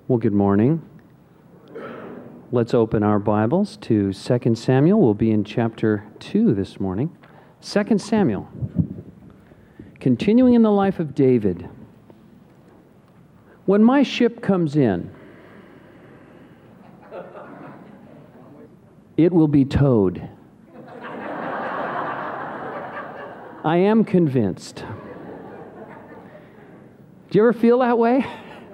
Well, good morning. Let's open our Bibles to 2 Samuel. We'll be in chapter 2 this morning. 2 Samuel. Continuing in the life of David. When my ship comes in, it will be towed. I am convinced. Do you ever feel that way?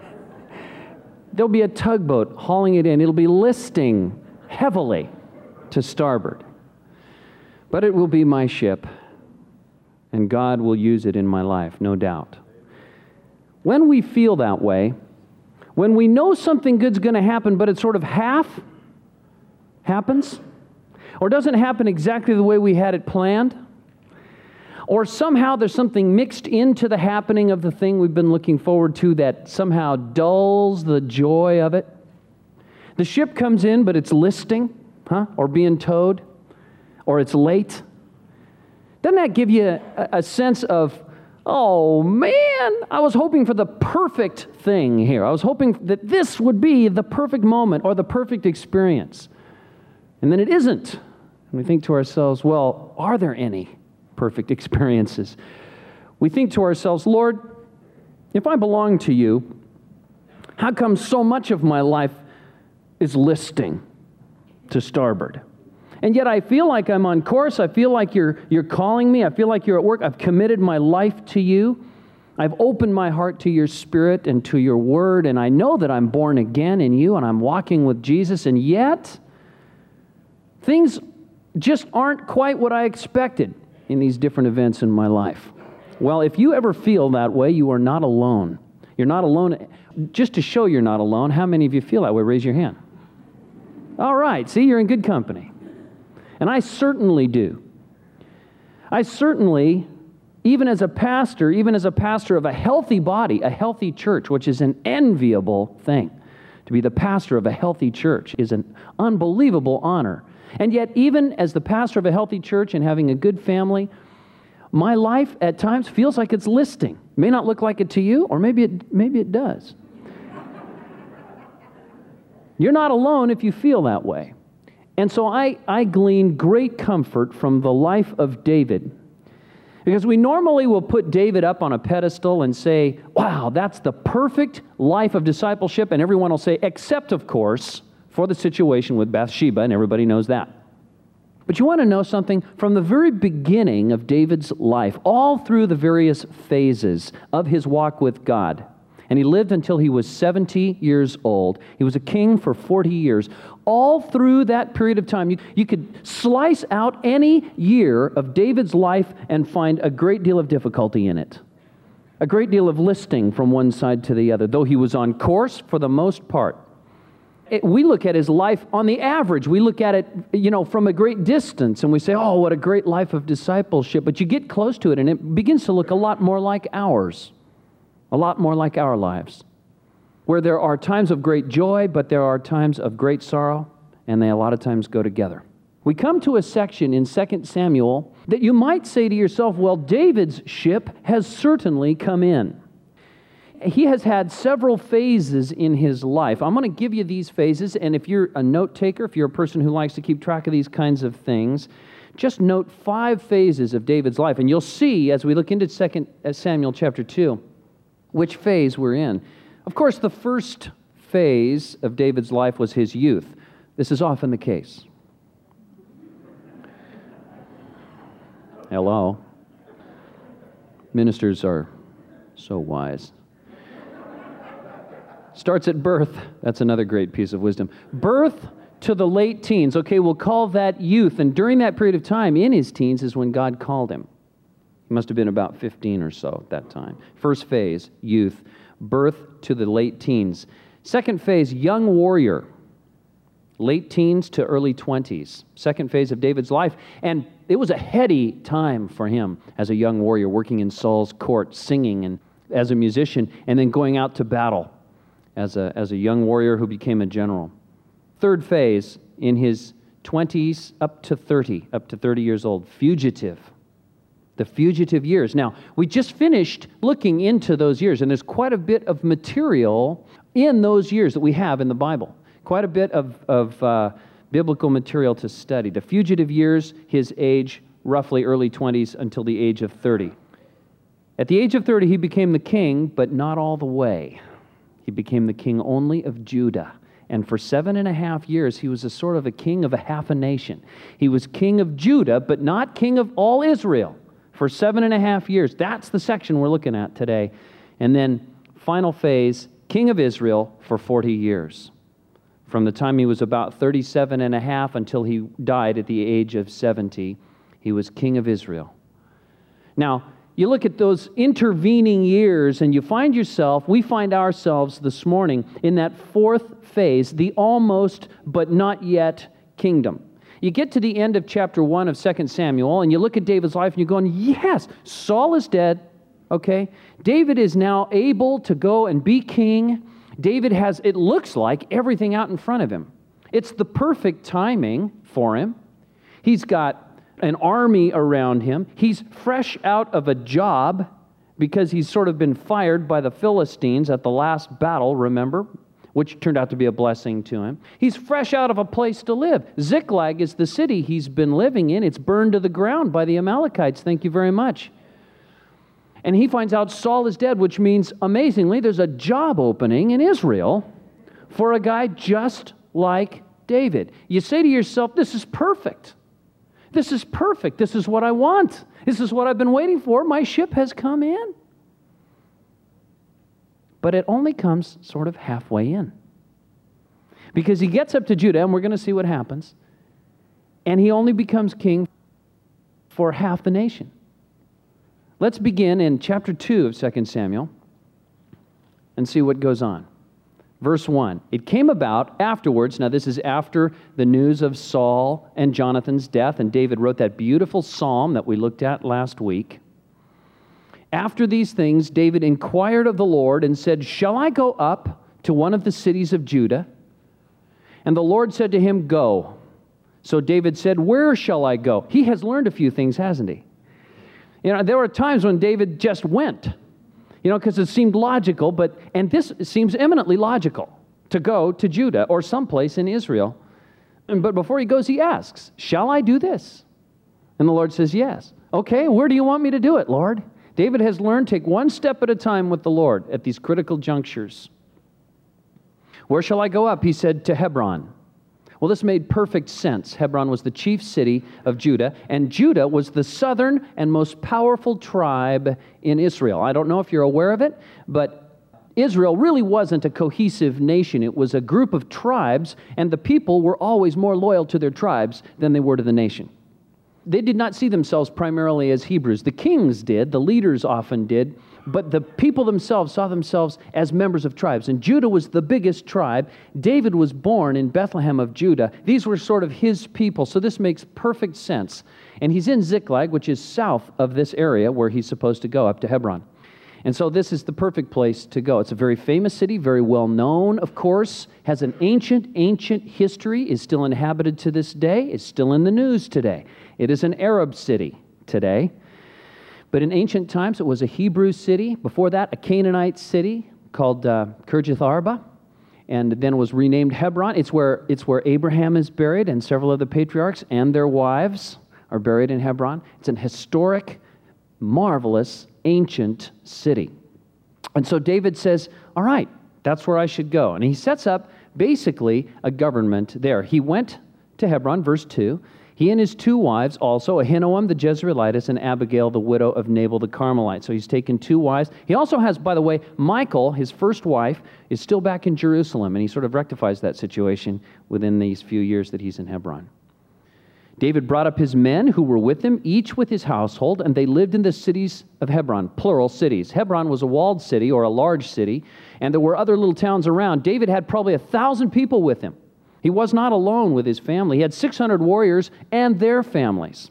There'll be a tugboat hauling it in. It'll be listing heavily to starboard. But it will be my ship, and God will use it in my life, no doubt. When we feel that way, when we know something good's going to happen, but it sort of half happens, or doesn't happen exactly the way we had it planned, or somehow there's something mixed into the happening of the thing we've been looking forward to that somehow dulls the joy of it. The ship comes in, but it's listing, or being towed, or it's late. Doesn't that give you a sense of, oh man, I was hoping for the perfect thing here. I was hoping that this would be the perfect moment or the perfect experience. And then it isn't. And we think to ourselves, well, are there any perfect experiences? We think to ourselves, Lord, if I belong to you, how come so much of my life is listing to starboard? And yet I feel like I'm on course. I feel like you're calling me. I feel like you're at work. I've committed my life to you. I've opened my heart to your Spirit and to your Word, and I know that I'm born again in you and I'm walking with Jesus, and yet things just aren't quite what I expected in these different events in my life. Well, if you ever feel that way, you are not alone. You're not alone. Just to show you're not alone, how many of you feel that way? Raise your hand. All right, see, you're in good company. And I certainly do. I certainly, even as a pastor of a healthy body, a healthy church, which is an enviable thing. To be the pastor of a healthy church is an unbelievable honor. And yet, even as the pastor of a healthy church and having a good family, my life at times feels like it's listing. May not look like it to you, or maybe it does. You're not alone if you feel that way. And so I glean great comfort from the life of David. Because we normally will put David up on a pedestal and say, wow, that's the perfect life of discipleship. And everyone will say, except, of course, for the situation with Bathsheba, and everybody knows that. But you want to know something? From the very beginning of David's life, all through the various phases of his walk with God, and he lived until he was 70 years old. He was a king for 40 years. All through that period of time, you could slice out any year of David's life and find a great deal of difficulty in it. A great deal of listing from one side to the other, though he was on course for the most part. We look at his life on the average. We look at it, from a great distance, and we say, oh, what a great life of discipleship. But you get close to it, and it begins to look a lot more like ours, a lot more like our lives, where there are times of great joy, but there are times of great sorrow, and they a lot of times go together. We come to a section in 2 Samuel that you might say to yourself, well, David's ship has certainly come in. He has had several phases in his life. I'm going to give you these phases, and if you're a note taker, if you're a person who likes to keep track of these kinds of things, just note 5 phases of David's life, and you'll see as we look into 2 Samuel chapter 2 which phase we're in. Of course, the first phase of David's life was his youth. This is often the case. Hello. Ministers are so wise. Starts at birth. That's another great piece of wisdom. Birth to the late teens. Okay, we'll call that youth. And during that period of time, in his teens, is when God called him. He must have been about 15 or so at that time. First phase, youth. Birth to the late teens. Second phase, young warrior. Late teens to early 20s. Second phase of David's life. And it was a heady time for him as a young warrior, working in Saul's court, singing and as a musician, and then going out to battle as a young warrior who became a general. Third phase, in his 20s up to 30 years old, fugitive. The fugitive years. Now, we just finished looking into those years, and there's quite a bit of material in those years that we have in the Bible. Quite a bit of biblical material to study. The fugitive years, his age, roughly early 20s until the age of 30. At the age of 30, he became the king, but not all the way. He became the king only of Judah. And for 7.5 years, he was a sort of a king of a half a nation. He was king of Judah, but not king of all Israel for 7.5 years. That's the section we're looking at today. And then, final phase, king of Israel for 40 years. From the time he was about 37 and a half until he died at the age of 70, he was king of Israel. Now, you look at those intervening years and you find yourself, we find ourselves this morning in that fourth phase, the almost but not yet kingdom. You get to the end of chapter 1 of 2 Samuel and you look at David's life and you're going, yes, Saul is dead, okay? David is now able to go and be king. David has, it looks like, everything out in front of him. It's the perfect timing for him. He's got an army around him. He's fresh out of a job because he's sort of been fired by the Philistines at the last battle, remember, which turned out to be a blessing to him. He's fresh out of a place to live. Ziklag is the city he's been living in. It's burned to the ground by the Amalekites. Thank you very much. And he finds out Saul is dead, which means, amazingly, there's a job opening in Israel for a guy just like David. You say to yourself, this is perfect. This is perfect. This is what I want. This is what I've been waiting for. My ship has come in. But it only comes sort of halfway in. Because he gets up to Judah, and we're going to see what happens, and he only becomes king for half the nation. Let's begin in chapter 2 of 2 Samuel and see what goes on. Verse 1, it came about afterwards, now this is after the news of Saul and Jonathan's death, and David wrote that beautiful psalm that we looked at last week. After these things, David inquired of the Lord and said, shall I go up to one of the cities of Judah? And the Lord said to him, go. So David said, where shall I go? He has learned a few things, hasn't he? You know, there were times when David just went, because it seemed logical, and this seems eminently logical, to go to Judah or someplace in Israel. But before he goes, he asks, shall I do this? And the Lord says, yes. Okay, where do you want me to do it, Lord? David has learned to take one step at a time with the Lord at these critical junctures. Where shall I go up? He said, to Hebron. Well, this made perfect sense. Hebron was the chief city of Judah, and Judah was the southern and most powerful tribe in Israel. I don't know if you're aware of it, but Israel really wasn't a cohesive nation. It was a group of tribes, and the people were always more loyal to their tribes than they were to the nation. They did not see themselves primarily as Hebrews. The kings did, the leaders often did, but the people themselves saw themselves as members of tribes. And Judah was the biggest tribe. David was born in Bethlehem of Judah. These were sort of his people, so this makes perfect sense. And he's in Ziklag, which is south of this area where he's supposed to go, up to Hebron. And so this is the perfect place to go. It's a very famous city, very well known, of course, has an ancient history, is still inhabited to this day, is still in the news today. It is an Arab city today. But in ancient times, it was a Hebrew city. Before that, a Canaanite city called Kirjath Arba, and then it was renamed Hebron. It's where Abraham is buried, and several of the patriarchs and their wives are buried in Hebron. It's an historic, marvelous, ancient city. And so David says, all right, that's where I should go. And he sets up basically a government there. He went to Hebron, verse 2. He and his two wives also, Ahinoam the Jezreelitess and Abigail the widow of Nabal the Carmelite. So he's taken two wives. He also has, by the way, Michal, his first wife, is still back in Jerusalem, and he sort of rectifies that situation within these few years that he's in Hebron. David brought up his men who were with him, each with his household, and they lived in the cities of Hebron, plural cities. Hebron was a walled city or a large city, and there were other little towns around. David had probably 1,000 people with him. He was not alone with his family. He had 600 warriors and their families.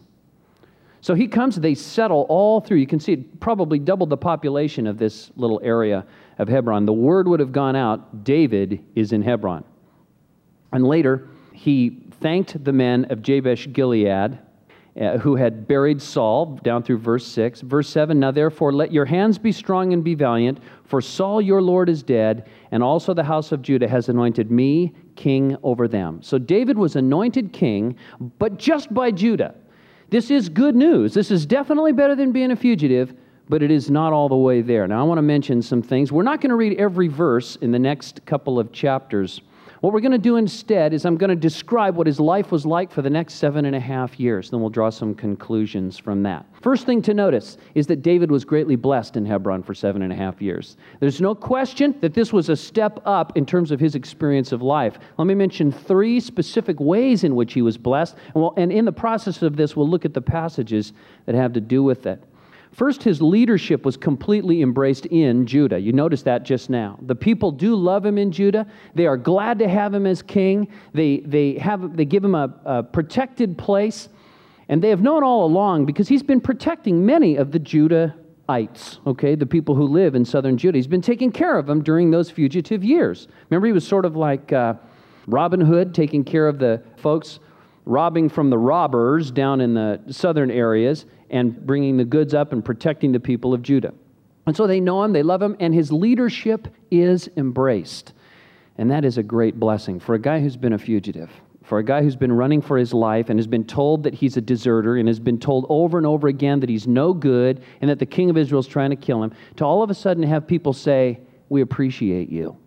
So he comes, they settle all through. You can see it probably doubled the population of this little area of Hebron. The word would have gone out, David is in Hebron. And later, he thanked the men of Jabesh Gilead, who had buried Saul, down through verse 6. Verse 7, now therefore let your hands be strong and be valiant, for Saul your Lord is dead, and also the house of Judah has anointed me king over them. So David was anointed king, but just by Judah. This is good news. This is definitely better than being a fugitive, but it is not all the way there. Now I want to mention some things. We're not going to read every verse in the next couple of chapters. What we're going to do instead is I'm going to describe what his life was like for the next 7.5 years. Then we'll draw some conclusions from that. First thing to notice is that David was greatly blessed in Hebron for 7.5 years. There's no question that this was a step up in terms of his experience of life. Let me mention 3 specific ways in which he was blessed. And in the process of this, we'll look at the passages that have to do with it. First, his leadership was completely embraced in Judah. You noticed that just now. The people do love him in Judah. They are glad to have him as king. They give him a protected place. And they have known all along, because he's been protecting many of the Judahites, okay, the people who live in southern Judah. He's been taking care of them during those fugitive years. Remember, he was sort of like Robin Hood, taking care of the folks robbing from the robbers down in the southern areas and bringing the goods up and protecting the people of Judah. And so they know him, they love him, and his leadership is embraced. And that is a great blessing for a guy who's been a fugitive, for a guy who's been running for his life and has been told that he's a deserter and has been told over and over again that he's no good and that the king of Israel is trying to kill him, to all of a sudden have people say, we appreciate you.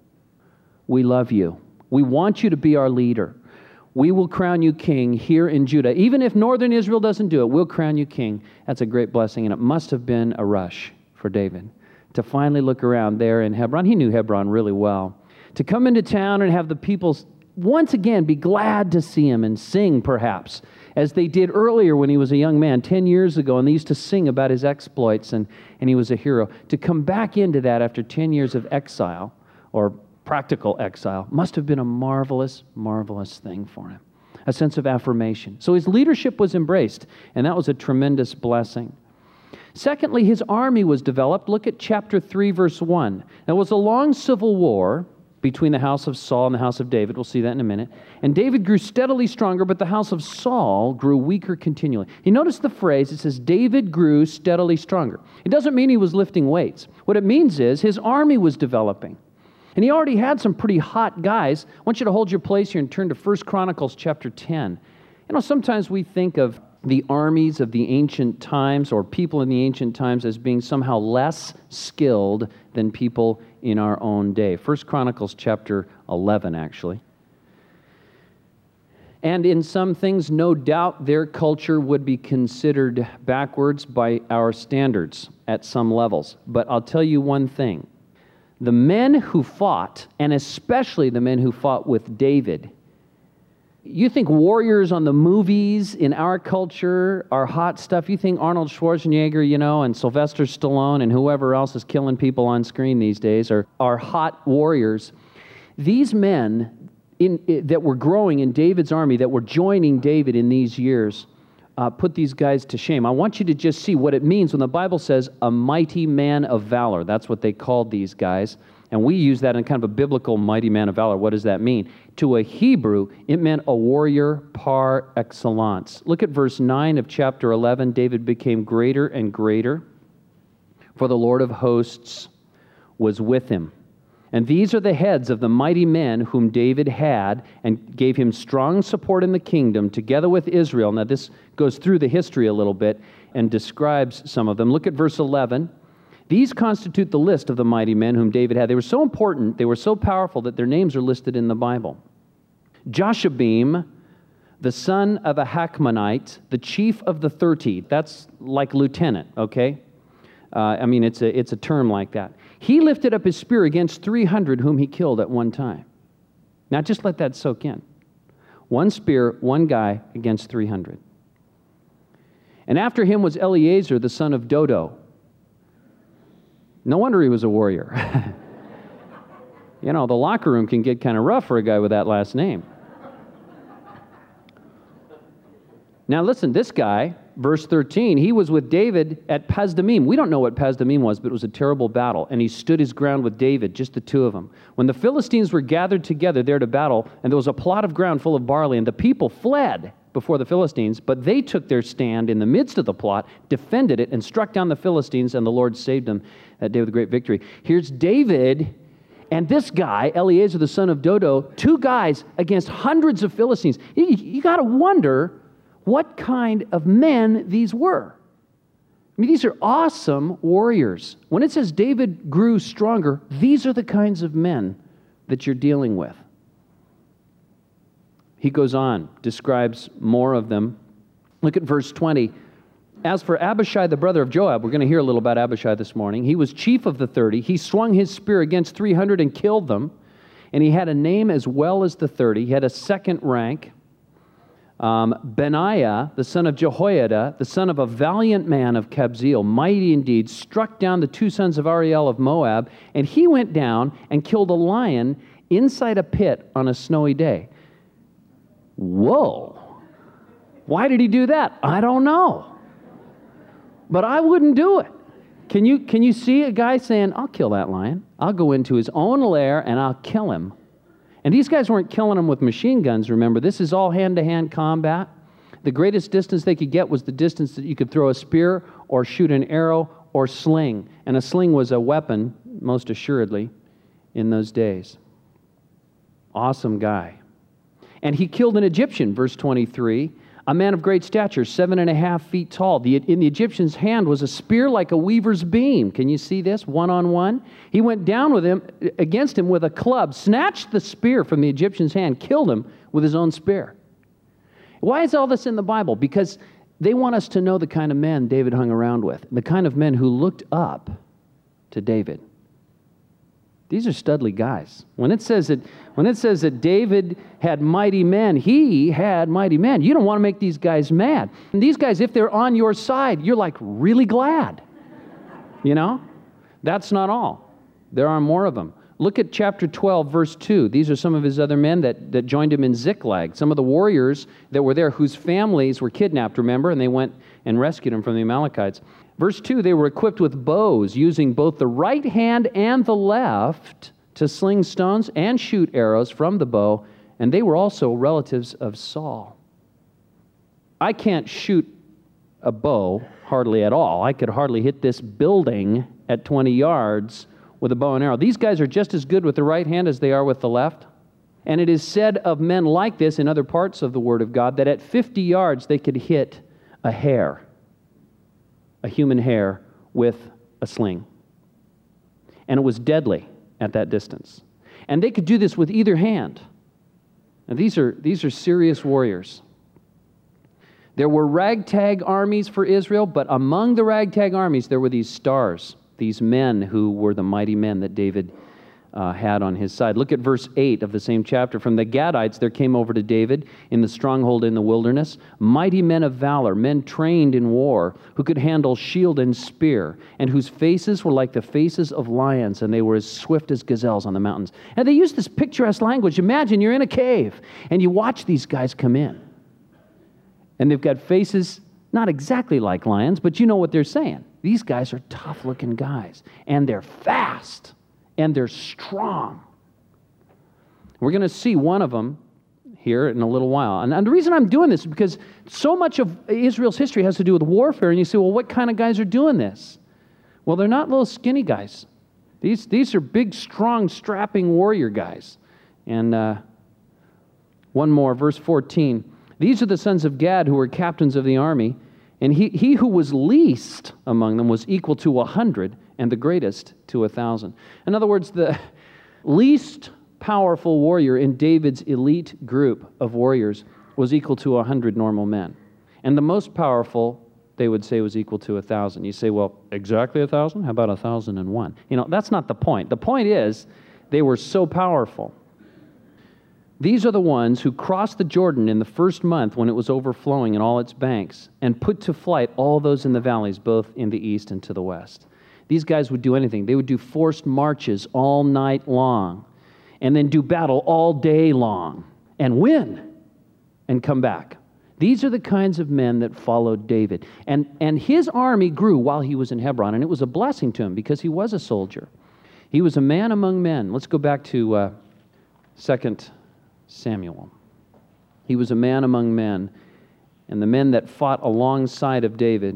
We love you. We want you to be our leader. We will crown you king here in Judah. Even if northern Israel doesn't do it, we'll crown you king. That's a great blessing, and it must have been a rush for David to finally look around there in Hebron. He knew Hebron really well. To come into town and have the people once again be glad to see him and sing, perhaps, as they did earlier when he was a young man 10 years ago, and they used to sing about his exploits, and he was a hero. To come back into that after 10 years of exile, or practical exile, must have been a marvelous, marvelous thing for him. A sense of affirmation. So his leadership was embraced, and that was a tremendous blessing. Secondly, his army was developed. Look at chapter 3, verse 1. There was a long civil war between the house of Saul and the house of David. We'll see that in a minute. And David grew steadily stronger, but the house of Saul grew weaker continually. You notice the phrase, it says, David grew steadily stronger. It doesn't mean he was lifting weights. What it means is his army was developing. And he already had some pretty hot guys. I want you to hold your place here and turn to 1 Chronicles chapter 10. You know, sometimes we think of the armies of the ancient times or people in the ancient times as being somehow less skilled than people in our own day. 1 Chronicles chapter 11, actually. And in some things, no doubt, their culture would be considered backwards by our standards at some levels. But I'll tell you one thing. The men who fought, and especially the men who fought with David, you think warriors on the movies in our culture are hot stuff. You think Arnold Schwarzenegger, and Sylvester Stallone and whoever else is killing people on screen these days are hot warriors. These men that were growing in David's army, that were joining David in these years, put these guys to shame. I want you to just see what it means when the Bible says a mighty man of valor. That's what they called these guys. And we use that in kind of a biblical mighty man of valor. What does that mean? To a Hebrew, it meant a warrior par excellence. Look at verse 9 of chapter 11. David became greater and greater, for the Lord of hosts was with him. And these are the heads of the mighty men whom David had and gave him strong support in the kingdom together with Israel. Now this goes through the history a little bit and describes some of them. Look at verse 11. These constitute the list of the mighty men whom David had. They were so important, they were so powerful that their names are listed in the Bible. Joshabim, the son of a Hakmonite, the chief of the 30. That's like lieutenant, okay? It's a term like that. He lifted up his spear against 300 whom he killed at one time. Now just let that soak in. One spear, one guy against 300. And after him was Eleazar, the son of Dodo. No wonder he was a warrior. The locker room can get kind of rough for a guy with that last name. Now listen, this guy, verse 13, he was with David at Pasdamim. We don't know what Pasdamim was, but it was a terrible battle. And he stood his ground with David, just the two of them. When the Philistines were gathered together there to battle, and there was a plot of ground full of barley, and the people fled before the Philistines, but they took their stand in the midst of the plot, defended it, and struck down the Philistines, and the Lord saved them that day with a great victory. Here's David and this guy, Eleazar the son of Dodo, two guys against hundreds of Philistines. You got to wonder what kind of men these were. I mean, these are awesome warriors. When it says David grew stronger, these are the kinds of men that you're dealing with. He goes on, describes more of them. Look at verse 20. As for Abishai, the brother of Joab, we're going to hear a little about Abishai this morning. He was chief of the 30. He swung his spear against 300 and killed them. And he had a name as well as the 30. He had a second rank. Benaiah, the son of Jehoiada, the son of a valiant man of Kabzeel, mighty indeed, struck down the two sons of Ariel of Moab. And he went down and killed a lion inside a pit on a snowy day. Whoa. Why did he do that? I don't know. But I wouldn't do it. Can you see a guy saying, I'll kill that lion. I'll go into his own lair and I'll kill him. And these guys weren't killing him with machine guns, remember. This is all hand-to-hand combat. The greatest distance they could get was the distance that you could throw a spear or shoot an arrow or sling. And a sling was a weapon, most assuredly, in those days. Awesome guy. And he killed an Egyptian, verse 23, a man of great stature, 7.5 feet tall. In the Egyptian's hand was a spear like a weaver's beam. Can you see this? One-on-one. He went down against him with a club, snatched the spear from the Egyptian's hand, killed him with his own spear. Why is all this in the Bible? Because they want us to know the kind of men David hung around with, the kind of men who looked up to David. These are studly guys. When it says that David had mighty men, he had mighty men. You don't want to make these guys mad. And these guys, if they're on your side, you're like really glad. You know? That's not all. There are more of them. Look at chapter 12, verse 2. These are some of his other men that joined him in Ziklag. Some of the warriors that were there whose families were kidnapped, remember? And they went and rescued them from the Amalekites. Verse 2, they were equipped with bows, using both the right hand and the left to sling stones and shoot arrows from the bow, and they were also relatives of Saul. I can't shoot a bow hardly at all. I could hardly hit this building at 20 yards with a bow and arrow. These guys are just as good with the right hand as they are with the left. And it is said of men like this in other parts of the Word of God that at 50 yards they could hit a hair. A human hair with a sling. And it was deadly at that distance. And they could do this with either hand. And these are serious warriors. There were ragtag armies for Israel, but among the ragtag armies there were these stars, these men who were the mighty men that David had on his side. Look at verse 8 of the same chapter. From the Gadites there came over to David in the stronghold in the wilderness, mighty men of valor, men trained in war, who could handle shield and spear, and whose faces were like the faces of lions, and they were as swift as gazelles on the mountains. And they used this picturesque language. Imagine you're in a cave, and you watch these guys come in. And they've got faces not exactly like lions, but you know what they're saying. These guys are tough-looking guys, and they're fast. And they're strong. We're going to see one of them here in a little while. And the reason I'm doing this is because so much of Israel's history has to do with warfare. And you say, well, what kind of guys are doing this? Well, they're not little skinny guys. These are big, strong, strapping warrior guys. And one more, verse 14. These are the sons of Gad who were captains of the army. And he who was least among them was equal to 100, and the greatest to 1,000. In other words, the least powerful warrior in David's elite group of warriors was equal to 100 normal men. And the most powerful, they would say, was equal to 1,000. You say, well, exactly 1,000? How about 1,001? You know, that's not the point. The point is, they were so powerful. These are the ones who crossed the Jordan in the first month when it was overflowing in all its banks, and put to flight all those in the valleys, both in the east and to the west. These guys would do anything. They would do forced marches all night long, and then do battle all day long, and win, and come back. These are the kinds of men that followed David. And his army grew while he was in Hebron, and it was a blessing to him because he was a soldier. He was a man among men. Let's go back to 2 Samuel. He was a man among men, And the men that fought alongside of David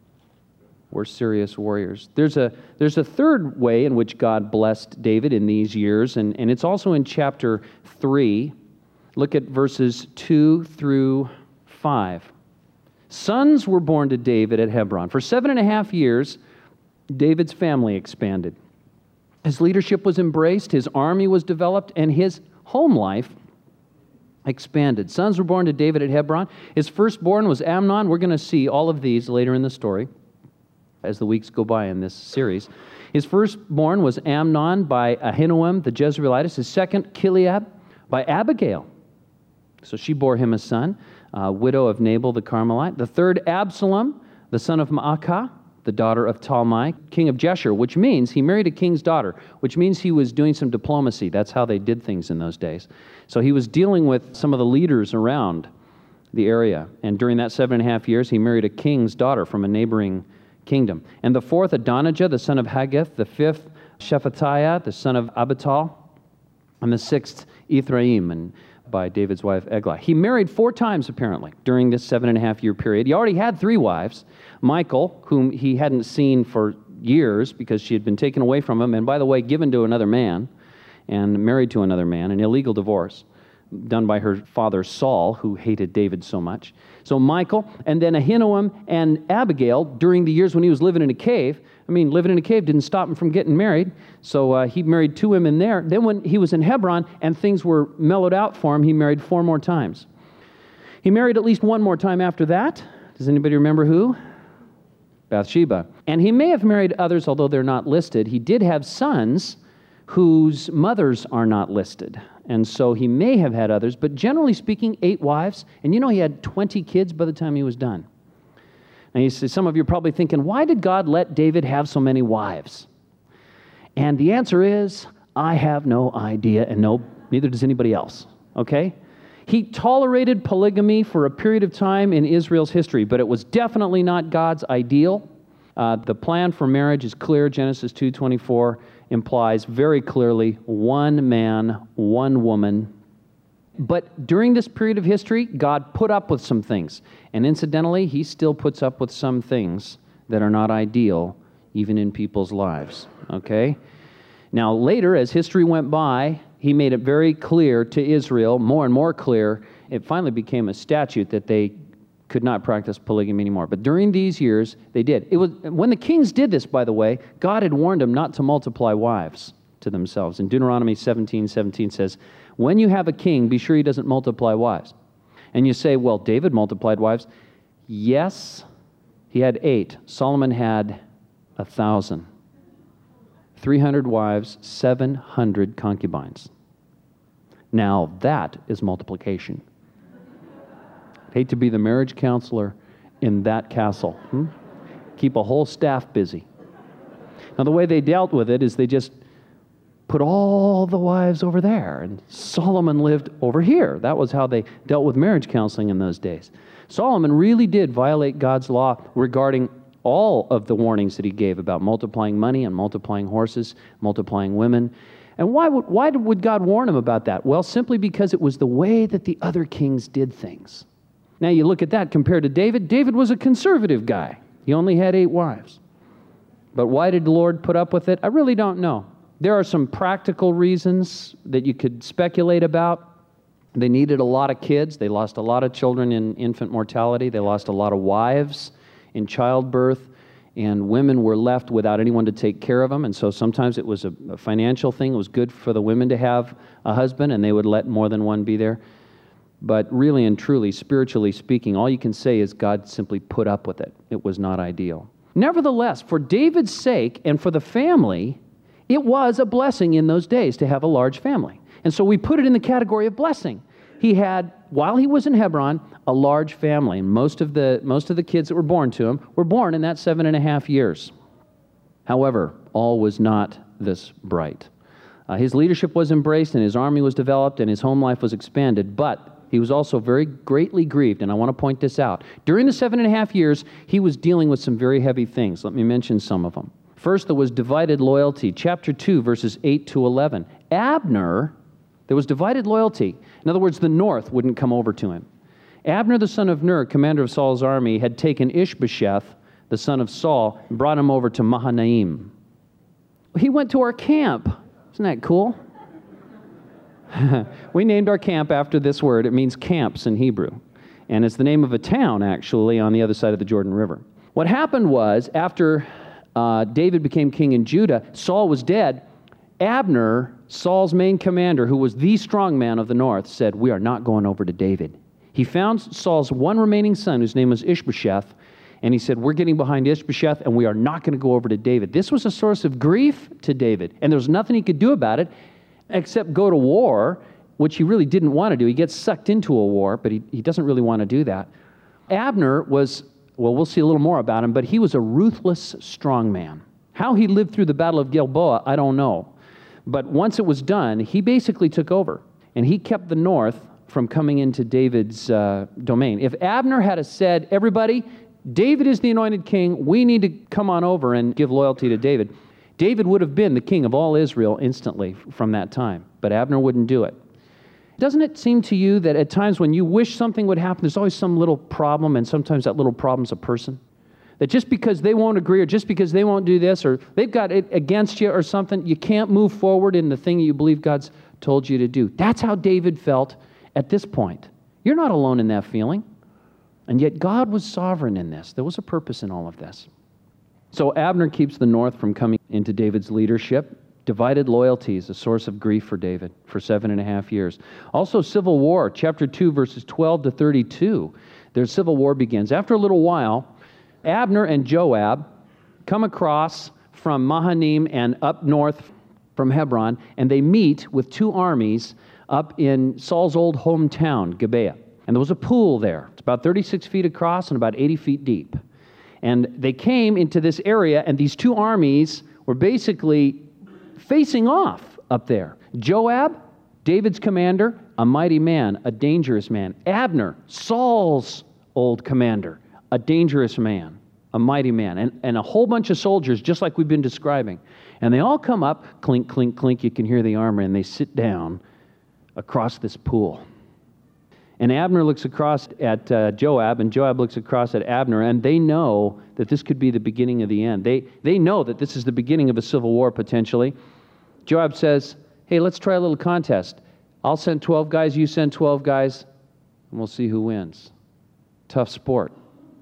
were serious warriors. There's a third way in which God blessed David in these years, and it's also in chapter 3. Look at verses 2 through 5. Sons were born to David at Hebron. For 7.5 years, David's family expanded. His leadership was embraced, his army was developed, and his home life expanded. Sons were born to David at Hebron. His firstborn was Amnon. We're going to see all of these later in the story as the weeks go by in this series. His firstborn was Amnon by Ahinoam the Jezreelitess. His second, Chileab, by Abigail. So she bore him a son, widow of Nabal the Carmelite. The third, Absalom, the son of Maacah, the daughter of Talmai, king of Geshur, which means he married a king's daughter, which means he was doing some diplomacy. That's how they did things in those days. So he was dealing with some of the leaders around the area. And during that 7.5 years, he married a king's daughter from a neighboring kingdom. And the fourth, Adonijah, the son of Haggith. The fifth, Shephatiah, the son of Abital. And the sixth, Ithraim, and by David's wife, Eglah. He married 4 times, apparently, during this 7.5-year period. He already had 3 wives. Michal, whom he hadn't seen for years because she had been taken away from him, and by the way, given to another man and married to another man, an illegal divorce done by her father Saul, who hated David so much. So Michal, and then Ahinoam and Abigail during the years when he was living in a cave. I mean, living in a cave didn't stop him from getting married, so he married 2 women there. Then when he was in Hebron and things were mellowed out for him, he married 4 more times. He married at least 1 more time after that. Does anybody remember who? Bathsheba. And he may have married others, although they're not listed. He did have sons whose mothers are not listed. And so he may have had others, but generally speaking, 8 wives. And you know he had 20 kids by the time he was done. Now, some of you are probably thinking, why did God let David have so many wives? And the answer is, I have no idea, and neither does anybody else, okay? He tolerated polygamy for a period of time in Israel's history, but it was definitely not God's ideal. The plan for marriage is clear. Genesis 2:24 implies very clearly 1 man, 1 woman. But during this period of history, God put up with some things. And incidentally, he still puts up with some things that are not ideal, even in people's lives, okay? Now, later, as history went by, he made it very clear to Israel, more and more clear. It finally became a statute that they could not practice polygamy anymore. But during these years, they did. It was when the kings did this, by the way, God had warned them not to multiply wives to themselves. In Deuteronomy 17:17 says, when you have a king, be sure he doesn't multiply wives. And you say, well, David multiplied wives. Yes, he had 8. Solomon had 1,000. 300 wives, 700 concubines. Now that is multiplication. I'd hate to be the marriage counselor in that castle. Keep a whole staff busy. Now the way they dealt with it is they just put all the wives over there, and Solomon lived over here. That was how they dealt with marriage counseling in those days. Solomon really did violate God's law regarding all of the warnings that he gave about multiplying money and multiplying horses, multiplying women. And why would God warn him about that? Well, simply because it was the way that the other kings did things. Now you look at that compared to David. David was a conservative guy. He only had 8 wives. But why did the Lord put up with it? I really don't know. There are some practical reasons that you could speculate about. They needed a lot of kids. They lost a lot of children in infant mortality. They lost a lot of wives in childbirth, and women were left without anyone to take care of them. And so sometimes it was a financial thing. It was good for the women to have a husband, and they would let more than one be there. But really and truly, spiritually speaking, all you can say is God simply put up with it. It was not ideal. Nevertheless, for David's sake and for the family, it was a blessing in those days to have a large family. And so we put it in the category of blessing. He had, while he was in Hebron, a large family. And most of the kids that were born to him were born in that 7.5 years. However, all was not this bright. His leadership was embraced, and his army was developed, and his home life was expanded. But he was also very greatly grieved, and I want to point this out. During the 7.5 years, he was dealing with some very heavy things. Let me mention some of them. First, there was divided loyalty. Chapter 2, verses 8 to 11. Abner, there was divided loyalty. In other words, the north wouldn't come over to him. Abner the son of Ner, commander of Saul's army, had taken Ishbosheth, the son of Saul, and brought him over to Mahanaim. He went to our camp. Isn't that cool? We named our camp after this word. It means camps in Hebrew. And it's the name of a town, actually, on the other side of the Jordan River. What happened was, after David became king in Judah, Saul was dead. Abner, Saul's main commander, who was the strong man of the north, said, "We are not going over to David." He found Saul's one remaining son, whose name was Ishbosheth, and he said, "We're getting behind Ishbosheth, and we are not going to go over to David." This was a source of grief to David, and there was nothing he could do about it except go to war, which he really didn't want to do. He gets sucked into a war, but he doesn't really want to do that. Abner was, well, we'll see a little more about him, but he was a ruthless strong man. How he lived through the Battle of Gilboa, I don't know. But once it was done, he basically took over, and he kept the north from coming into David's domain. If Abner had said, "Everybody, David is the anointed king, we need to come on over and give loyalty to David," David would have been the king of all Israel instantly from that time. But Abner wouldn't do it. Doesn't it seem to you that at times when you wish something would happen, there's always some little problem, and sometimes that little problem's a person? That just because they won't agree, or just because they won't do this, or they've got it against you or something, you can't move forward in the thing you believe God's told you to do. That's how David felt at this point. You're not alone in that feeling. And yet God was sovereign in this. There was a purpose in all of this. So Abner keeps the north from coming into David's leadership. Divided loyalties, a source of grief for David for 7.5 years. Also civil war, chapter 2, verses 12 to 32. Their civil war begins. After a little while, Abner and Joab come across from Mahanaim and up north from Hebron, and they meet with two armies up in Saul's old hometown, Gibeah. And there was a pool there. It's about 36 feet across and about 80 feet deep. And they came into this area, and these two armies were basically facing off up there. Joab, David's commander, a mighty man, a dangerous man. Abner, Saul's old commander, a dangerous man, a mighty man, and a whole bunch of soldiers, just like we've been describing. And they all come up, clink, clink, clink, you can hear the armor, and they sit down across this pool. And Abner looks across at Joab, and Joab looks across at Abner, and they know that this could be the beginning of the end. They know that this is the beginning of a civil war, potentially. Joab says, "Hey, let's try a little contest. I'll send 12 guys, you send 12 guys, and we'll see who wins." Tough sport.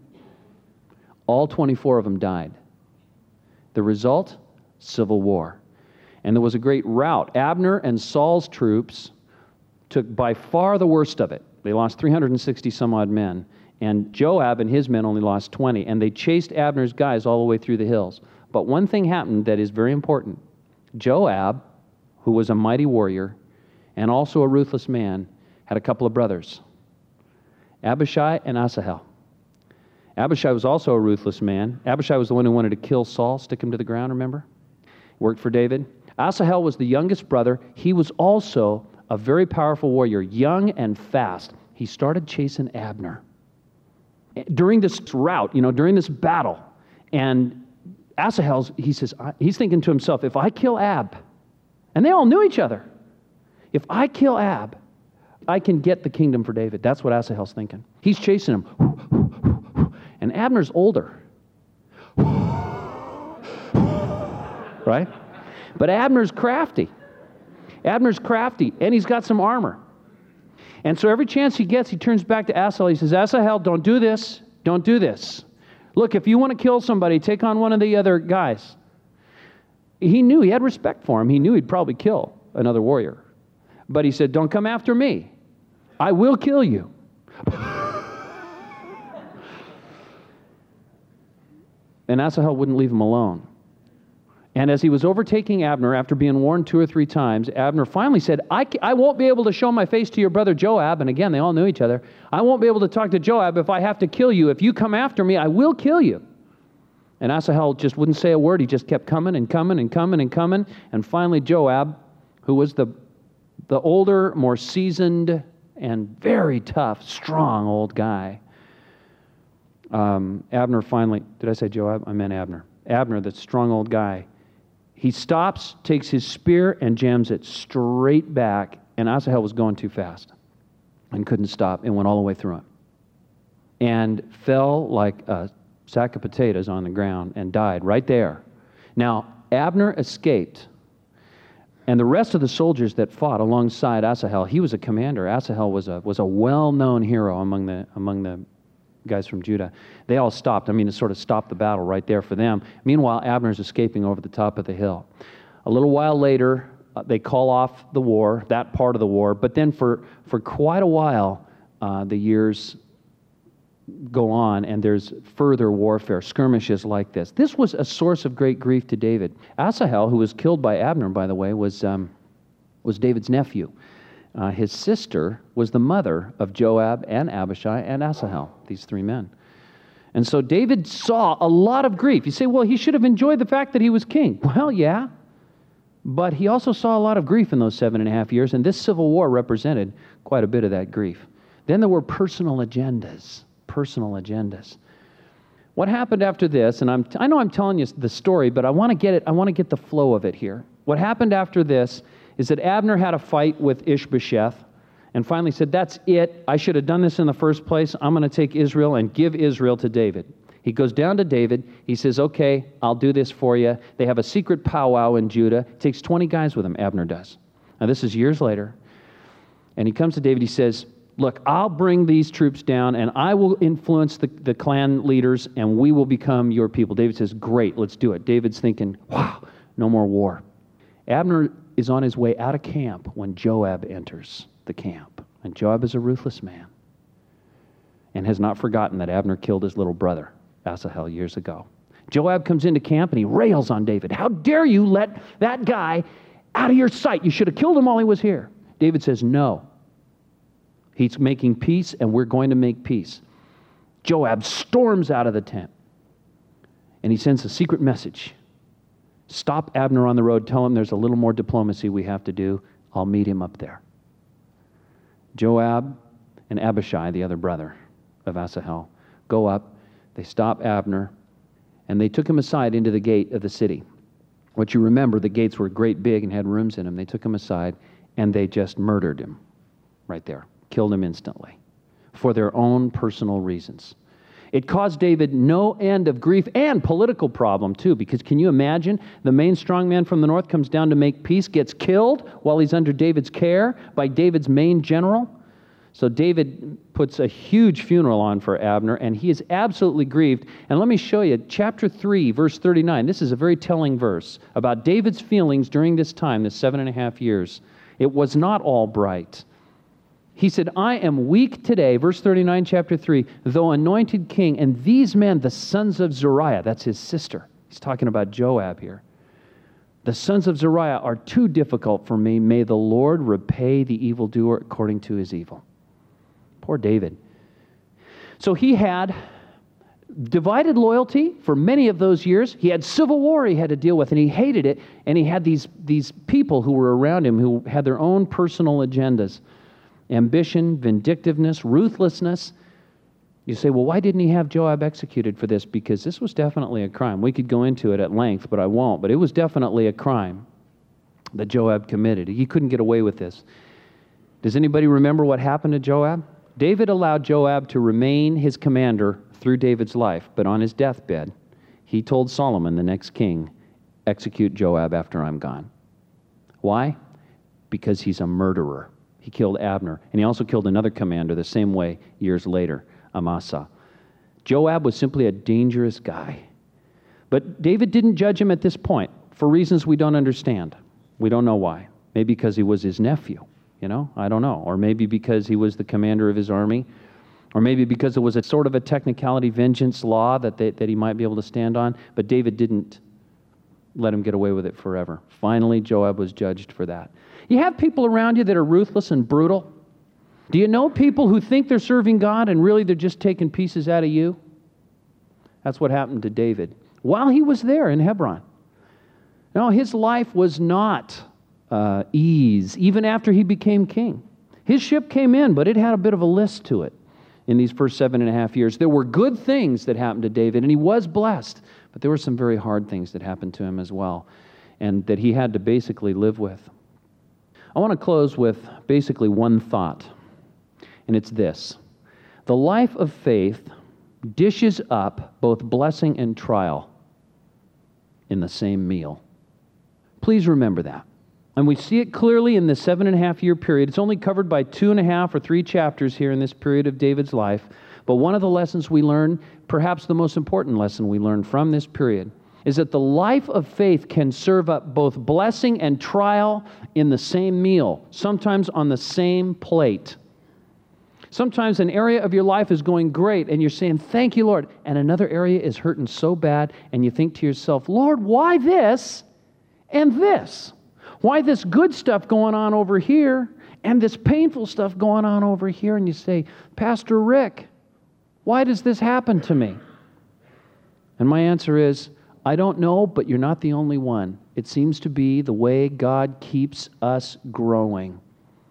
All 24 of them died. The result? Civil war. And there was a great rout. Abner and Saul's troops took by far the worst of it. They lost 360 some odd men. And Joab and his men only lost 20. And they chased Abner's guys all the way through the hills. But one thing happened that is very important. Joab, who was a mighty warrior and also a ruthless man, had a couple of brothers, Abishai and Asahel. Abishai was also a ruthless man. Abishai was the one who wanted to kill Saul, stick him to the ground, remember? Worked for David. Asahel was the youngest brother. He was also a very powerful warrior, young and fast. He started chasing Abner during this rout, during this battle. And Asahel, he's thinking to himself, if I kill Ab, and they all knew each other, if I kill Ab, I can get the kingdom for David. That's what Asahel's thinking. He's chasing him. And Abner's older. Right? But Abner's crafty. Abner's crafty, and he's got some armor. And so every chance he gets, he turns back to Asahel. He says, "Asahel, don't do this. Don't do this. Look, if you want to kill somebody, take on one of the other guys." He knew, he had respect for him. He knew he'd probably kill another warrior. But he said, "Don't come after me. I will kill you." And Asahel wouldn't leave him alone. And as he was overtaking Abner, after being warned 2 or 3 times, Abner finally said, I won't be able to show my face to your brother Joab. And again, they all knew each other. "I won't be able to talk to Joab if I have to kill you. If you come after me, I will kill you." And Asahel just wouldn't say a word. He just kept coming and coming and coming and coming. And finally, Joab, who was the older, more seasoned, and very tough, strong old guy, Abner finally, did I say Joab? I meant Abner. Abner, the strong old guy, he stops, takes his spear, and jams it straight back, and Asahel was going too fast and couldn't stop and went all the way through him. and fell like a sack of potatoes on the ground and died right there. Now, Abner escaped, and the rest of the soldiers that fought alongside Asahel, he was a commander. Asahel was a well-known hero among the guys from Judah. They all stopped. I mean, it sort of stopped the battle right there for them. Meanwhile, Abner's escaping over the top of the hill. A little while later, they call off the war, that part of the war, but then for quite a while, the years go on, and there's further warfare, skirmishes like this. This was a source of great grief to David. Asahel, who was killed by Abner, by the way, was David's nephew. His sister was the mother of Joab and Abishai and Asahel, these three men. And so David saw a lot of grief. You say, well, he should have enjoyed the fact that he was king. Well, yeah, but he also saw a lot of grief in those 7.5 years, and this civil war represented quite a bit of that grief. Then there were personal agendas. What happened after this, and I know I'm telling you the story, but I want to get it. I want to get the flow of it here. What happened after this is that Abner had a fight with Ishbosheth and finally said, that's it. I should have done this in the first place. I'm going to take Israel and give Israel to David. He goes down to David. He says, okay, I'll do this for you. They have a secret powwow in Judah. It takes 20 guys with him, Abner does. Now, this is years later. And he comes to David. He says, look, I'll bring these troops down, and I will influence the clan leaders, and we will become your people. David says, great, let's do it. David's thinking, wow, no more war. Abner is on his way out of camp when Joab enters the camp. And Joab is a ruthless man and has not forgotten that Abner killed his little brother, Asahel, years ago. Joab comes into camp, and he rails on David. How dare you let that guy out of your sight? You should have killed him while he was here. David says, no. He's making peace, and we're going to make peace. Joab storms out of the tent, and he sends a secret message. Stop Abner on the road. Tell him there's a little more diplomacy we have to do. I'll meet him up there. Joab and Abishai, the other brother of Asahel, go up. They stop Abner, and they took him aside into the gate of the city. What you remember, the gates were great big and had rooms in them. They took him aside, and they just murdered him right there. Killed him instantly for their own personal reasons. It caused David no end of grief and political problem too, because can you imagine the main strong man from the north comes down to make peace, gets killed while he's under David's care by David's main general? So David puts a huge funeral on for Abner, and he is absolutely grieved. And let me show you chapter 3, verse 39. This is a very telling verse about David's feelings during this time, this 7.5 years. It was not all bright. He said, I am weak today, verse 39, chapter 3, though anointed king, and these men, the sons of Zeruiah, that's his sister. He's talking about Joab here. The sons of Zeruiah are too difficult for me. May the Lord repay the evildoer according to his evil. Poor David. So he had divided loyalty for many of those years. He had civil war he had to deal with, and he hated it. And he had these people who were around him who had their own personal agendas. Ambition, vindictiveness, ruthlessness. You say, well, why didn't he have Joab executed for this? Because this was definitely a crime. We could go into it at length, but I won't. But it was definitely a crime that Joab committed. He couldn't get away with this. Does anybody remember what happened to Joab? David allowed Joab to remain his commander through David's life, but on his deathbed, he told Solomon, the next king, execute Joab after I'm gone. Why? Because he's a murderer. He killed Abner, and he also killed another commander the same way years later, Amasa. Joab was simply a dangerous guy. But David didn't judge him at this point for reasons we don't understand. We don't know why. Maybe because he was his nephew, I don't know. Or maybe because he was the commander of his army. Or maybe because it was a sort of a technicality vengeance law that he might be able to stand on. But David didn't let him get away with it forever. Finally, Joab was judged for that. You have people around you that are ruthless and brutal. Do you know people who think they're serving God and really they're just taking pieces out of you? That's what happened to David while he was there in Hebron. No, his life was not ease, even after he became king. His ship came in, but it had a bit of a list to it in these first 7.5 years. There were good things that happened to David, and he was blessed, but there were some very hard things that happened to him as well, and that he had to basically live with. I want to close with basically one thought, and it's this. The life of faith dishes up both blessing and trial in the same meal. Please remember that. And we see it clearly in the 7.5-year period. It's only covered by 2.5 or 3 chapters here in this period of David's life. But one of the lessons we learn, perhaps the most important lesson we learn from this period, is that the life of faith can serve up both blessing and trial in the same meal, sometimes on the same plate. Sometimes an area of your life is going great and you're saying, thank you, Lord. And another area is hurting so bad and you think to yourself, Lord, why this and this? Why this good stuff going on over here and this painful stuff going on over here? And you say, Pastor Rick, why does this happen to me? And my answer is, I don't know, but you're not the only one. It seems to be the way God keeps us growing.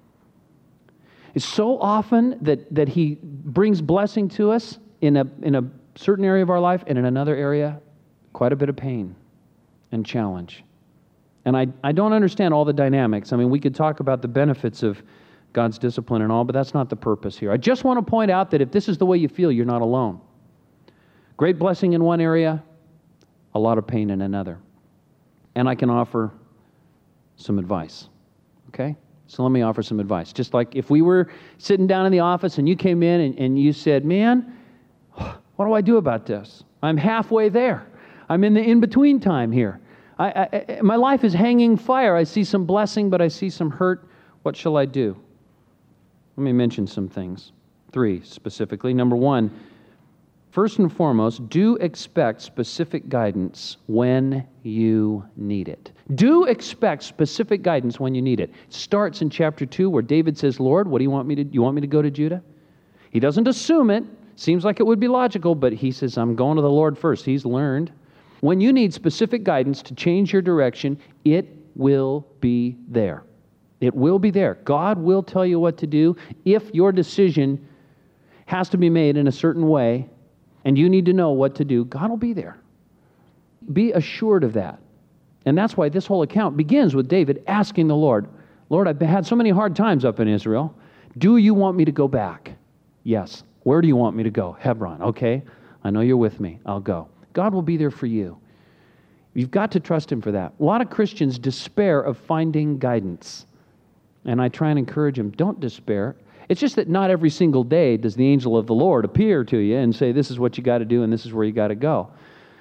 It's so often that He brings blessing to us in a certain area of our life, and in another area, quite a bit of pain and challenge. And I don't understand all the dynamics. I mean, we could talk about the benefits of God's discipline and all, but that's not the purpose here. I just want to point out that if this is the way you feel, you're not alone. Great blessing in one area, a lot of pain in another. And I can offer some advice, okay? So let me offer some advice. Just like if we were sitting down in the office and you came in and you said, man, what do I do about this? I'm halfway there. I'm in the in-between time here. My life is hanging fire. I see some blessing, but I see some hurt. What shall I do? Let me mention some things. 3 specifically. Number 1, first and foremost, do expect specific guidance when you need it. Do expect specific guidance when you need it. It starts in chapter 2 where David says, Lord, what do you want me to do? You want me to go to Judah? He doesn't assume it. Seems like it would be logical, but he says, I'm going to the Lord first. He's learned. When you need specific guidance to change your direction, it will be there. It will be there. God will tell you what to do. If your decision has to be made in a certain way, and you need to know what to do, God will be there. Be assured of that. And that's why this whole account begins with David asking the Lord, Lord, I've had so many hard times up in Israel. Do you want me to go back? Yes. Where do you want me to go? Hebron. Okay. I know you're with me. I'll go. God will be there for you. You've got to trust Him for that. A lot of Christians despair of finding guidance. And I try and encourage them, don't despair. It's just that not every single day does the angel of the Lord appear to you and say, this is what you got to do and this is where you got to go.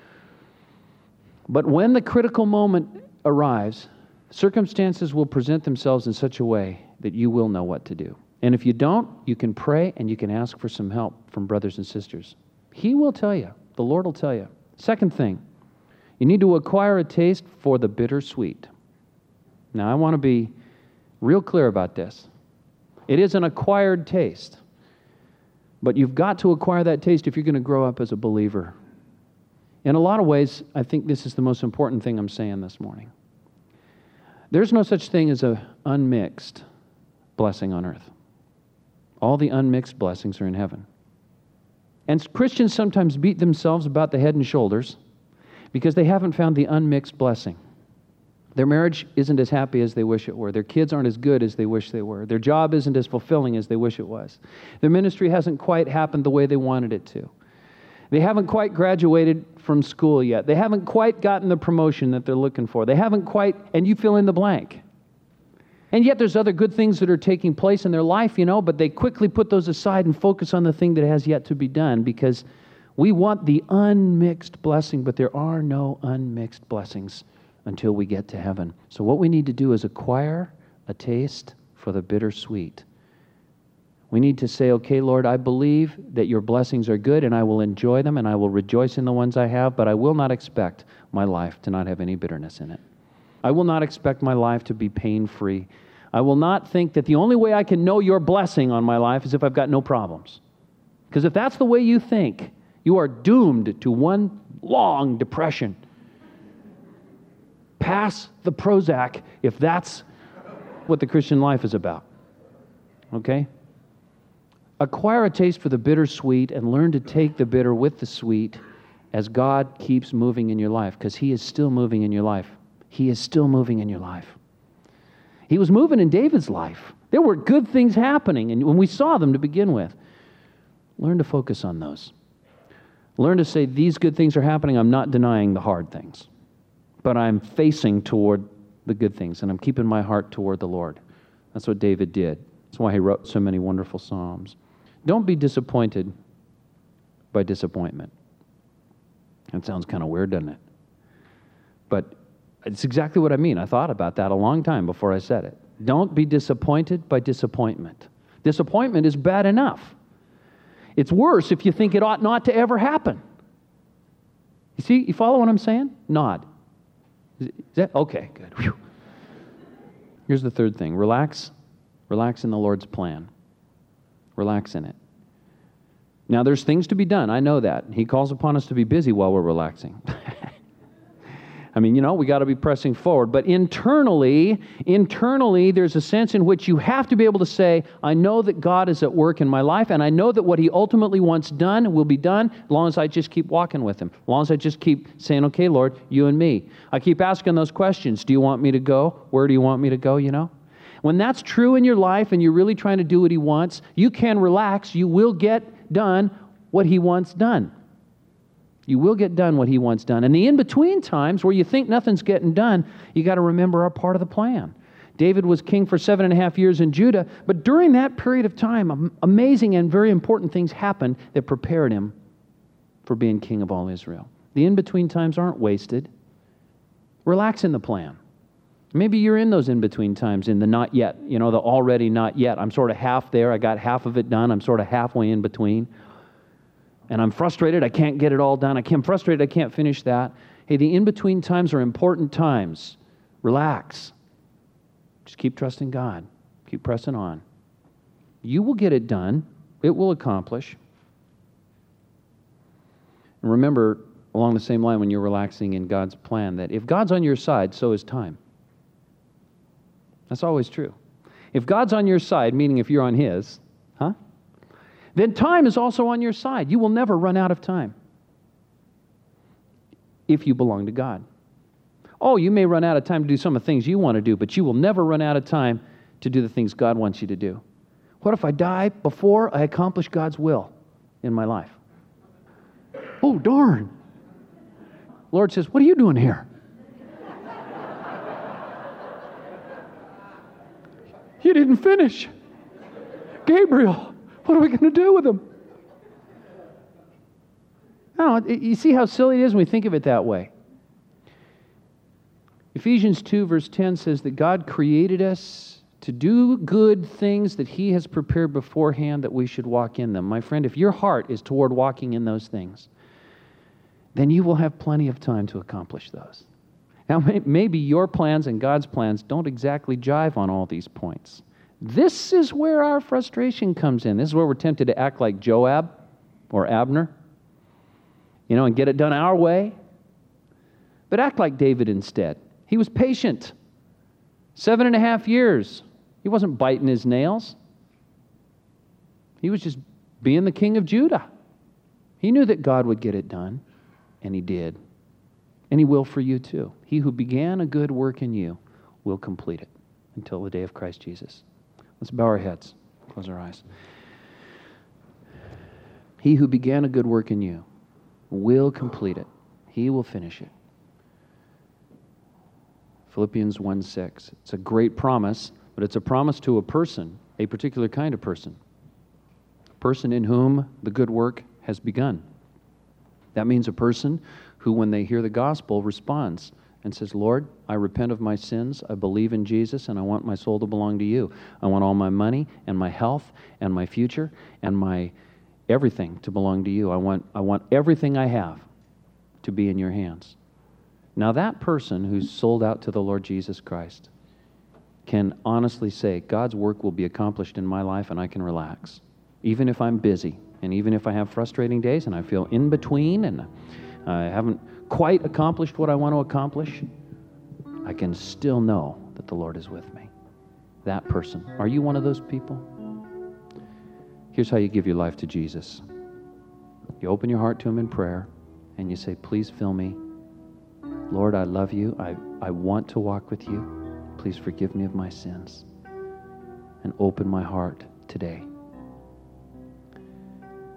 But when the critical moment arrives, circumstances will present themselves in such a way that you will know what to do. And if you don't, you can pray and you can ask for some help from brothers and sisters. He will tell you. The Lord will tell you. Second thing, you need to acquire a taste for the bittersweet. Now, I want to be real clear about this. It is an acquired taste. But you've got to acquire that taste if you're going to grow up as a believer. In a lot of ways, I think this is the most important thing I'm saying this morning. There's no such thing as an unmixed blessing on earth. All the unmixed blessings are in heaven. And Christians sometimes beat themselves about the head and shoulders because they haven't found the unmixed blessing. Their marriage isn't as happy as they wish it were. Their kids aren't as good as they wish they were. Their job isn't as fulfilling as they wish it was. Their ministry hasn't quite happened the way they wanted it to. They haven't quite graduated from school yet. They haven't quite gotten the promotion that they're looking for. They haven't quite, and you fill in the blank. And yet there's other good things that are taking place in their life, but they quickly put those aside and focus on the thing that has yet to be done because we want the unmixed blessing, but there are no unmixed blessings until we get to heaven. So what we need to do is acquire a taste for the bittersweet. We need to say, okay, Lord, I believe that your blessings are good and I will enjoy them and I will rejoice in the ones I have, but I will not expect my life to not have any bitterness in it. I will not expect my life to be pain-free. I will not think that the only way I can know your blessing on my life is if I've got no problems. Because if that's the way you think, you are doomed to one long depression. Pass the Prozac if that's what the Christian life is about. Okay? Acquire a taste for the bittersweet and learn to take the bitter with the sweet as God keeps moving in your life, because He is still moving in your life. He is still moving in your life. He was moving in David's life. There were good things happening, and when we saw them to begin with. Learn to focus on those. Learn to say, these good things are happening. I'm not denying the hard things, but I'm facing toward the good things, and I'm keeping my heart toward the Lord. That's what David did. That's why he wrote so many wonderful psalms. Don't be disappointed by disappointment. That sounds kind of weird, doesn't it? But it's exactly what I mean. I thought about that a long time before I said it. Don't be disappointed by disappointment. Disappointment is bad enough. It's worse if you think it ought not to ever happen. You see, you follow what I'm saying? Nod. Is that okay? Good. Whew. Here's the third thing. Relax. Relax in the Lord's plan. Relax in it. Now, there's things to be done. I know that. He calls upon us to be busy while we're relaxing. I mean, we got to be pressing forward. But internally, there's a sense in which you have to be able to say, I know that God is at work in my life, and I know that what He ultimately wants done will be done as long as I just keep walking with Him. As long as I just keep saying, okay, Lord, you and me. I keep asking those questions. Do you want me to go? Where do you want me to go, When that's true in your life and you're really trying to do what He wants, you can relax. You will get done what He wants done. You will get done what He wants done. And the in-between times where you think nothing's getting done, you got to remember our part of the plan. David was king for 7.5 years in Judah, but during that period of time, amazing and very important things happened that prepared him for being king of all Israel. The in-between times aren't wasted. Relax in the plan. Maybe you're in those in-between times, in the not yet, the already not yet. I'm sort of half there. I got half of it done. I'm sort of halfway in between. And I'm frustrated. I can't get it all done. I'm frustrated. I can't finish that. Hey, the in-between times are important times. Relax. Just keep trusting God. Keep pressing on. You will get it done. It will accomplish. And remember, along the same line when you're relaxing in God's plan, that if God's on your side, so is time. That's always true. If God's on your side, meaning if you're on His, then time is also on your side. You will never run out of time if you belong to God. Oh, you may run out of time to do some of the things you want to do, but you will never run out of time to do the things God wants you to do. What if I die before I accomplish God's will in my life? Oh, darn. Lord says, what are you doing here? You didn't finish. Gabriel, what are we going to do with him? No, you see how silly it is when we think of it that way. Ephesians 2 verse 10 says that God created us to do good things that He has prepared beforehand that we should walk in them. My friend, if your heart is toward walking in those things, then you will have plenty of time to accomplish those. Now, maybe your plans and God's plans don't exactly jive on all these points. This is where our frustration comes in. This is where we're tempted to act like Joab or Abner, and get it done our way. But act like David instead. He was patient. 7.5 years. He wasn't biting his nails. He was just being the king of Judah. He knew that God would get it done, and He did. And He will for you too. He who began a good work in you will complete it until the day of Christ Jesus. Let's bow our heads, close our eyes. He who began a good work in you will complete it. He will finish it. Philippians 1:6. It's a great promise, but it's a promise to a person, a particular kind of person. A person in whom the good work has begun. That means a person who, when they hear the gospel, responds and says, Lord, I repent of my sins, I believe in Jesus, and I want my soul to belong to you. I want all my money and my health and my future and my everything to belong to you. I want everything I have to be in your hands. Now that person who's sold out to the Lord Jesus Christ can honestly say, God's work will be accomplished in my life and I can relax. Even if I'm busy, and even if I have frustrating days and I feel in between and I haven't quite accomplished what I want to accomplish, I can still know that the Lord is with me. That person. Are you one of those people? Here's how you give your life to Jesus. You open your heart to Him in prayer and you say, please fill me. Lord, I love you. I want to walk with you. Please forgive me of my sins and open my heart today.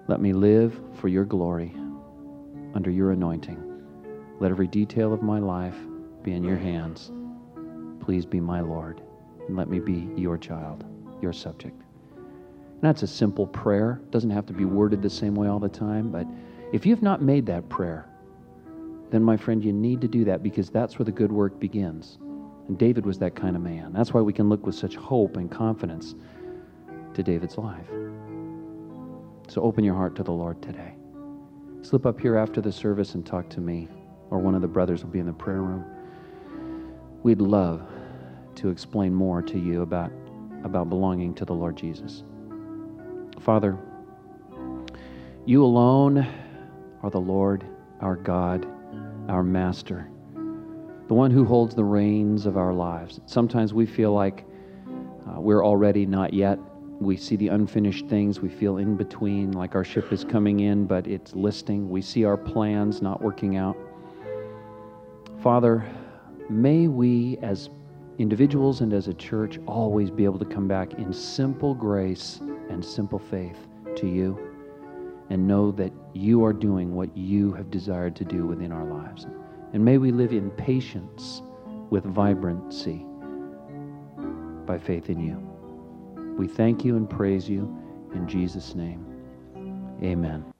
Let me live for your glory, under your anointing. Let every detail of my life be in your hands. Please be my Lord, and let me be your child, your subject. And that's a simple prayer. It doesn't have to be worded the same way all the time, but if you've not made that prayer, then my friend, you need to do that, because that's where the good work begins. And David was that kind of man. That's why we can look with such hope and confidence to David's life. So open your heart to the Lord today. Slip up here after the service and talk to me, or one of the brothers will be in the prayer room. We'd love to explain more to you about belonging to the Lord Jesus. Father, you alone are the Lord, our God, our Master, the one who holds the reins of our lives. Sometimes we feel like we're already not yet. We see the unfinished things. We feel in between, like our ship is coming in, but it's listing. We see our plans not working out. Father, may we as individuals and as a church always be able to come back in simple grace and simple faith to you, and know that you are doing what you have desired to do within our lives. And may we live in patience with vibrancy by faith in you. We thank you and praise you in Jesus' name. Amen.